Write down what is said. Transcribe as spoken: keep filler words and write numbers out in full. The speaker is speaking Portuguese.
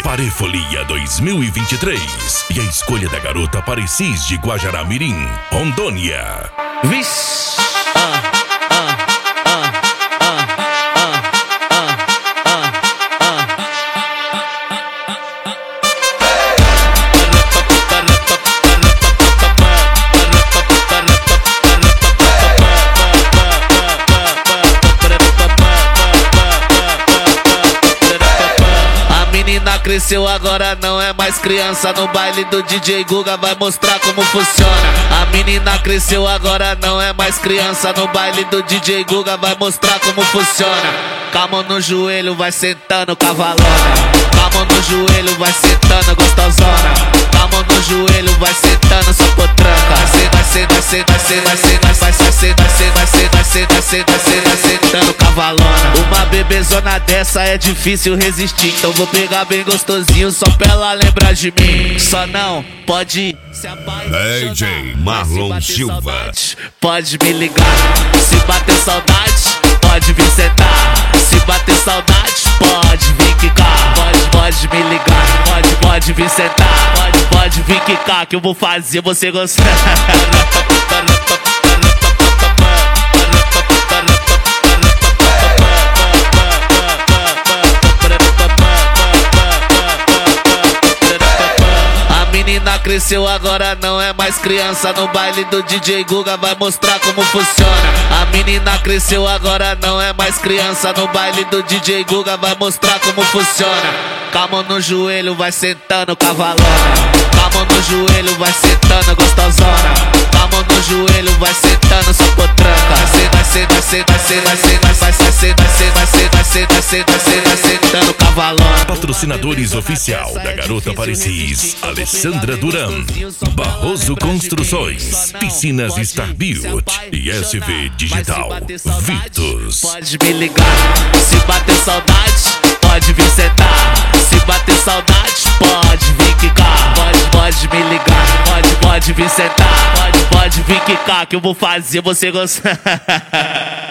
Parefolia dois mil e vinte e três. E a escolha da garota Parecis de Guajará-Mirim, Rondônia. Vixe, ah, ah, ah, ah, ah, ah, ah, ah. A menina cresceu, agora não é mais criança. No baile do D J Guga vai mostrar como funciona. A menina cresceu, agora não é mais criança. No baile do D J Guga vai mostrar como funciona. Com a mão no joelho vai sentando cavalona. Com a mão no joelho vai sentando gostosona. Com a mão no joelho vai sentando só potranca. Vai ser, vai ser, vai ser, vai ser, vai ser, vai ser, vai ser, vai ser, vai ser, vai ser, vai ser, vai ser, vai sentando cavalona. Uma bebezona dessa é difícil resistir, então vou pegar bem gostosinho só pra ela lembrar de mim. Só não pode se apaixonar. D J Marlon Silva. Saudade, pode me ligar. Se bater saudade, pode vir sentar. Se bater saudade, pode vir quicar. Pode, pode me ligar. Pode, pode vir sentar. Pode, pode vir quicar, que eu vou fazer você gostar. Cresceu, agora não é mais criança. No baile do D J Guga vai mostrar como funciona. A menina cresceu, agora não é mais criança. No baile do D J Guga vai mostrar como funciona. Com a mão no joelho vai sentando cavalona. Com a mão no joelho vai sentando gostosona. Com a mão no joelho vai sentando só potranca. Vai ser, vai ser, vai ser, vai ser, vai ser, vai ser, vai ser, vai ser, vai ser, vai ser, vai ser, vai ser, vai sentando cavalona. Patrocinadores oficial da garota Parecis: Alessandra Duran, Barroso Construções, Piscinas Star Build e S V Digital Virtus. Pode me ligar. Se bater saudade, pode vir sentar. Se bater saudade, pode vir quicar. Pode, pode me ligar. Pode, pode vir sentar. Pode, pode vir quicar, que eu vou fazer você gostar.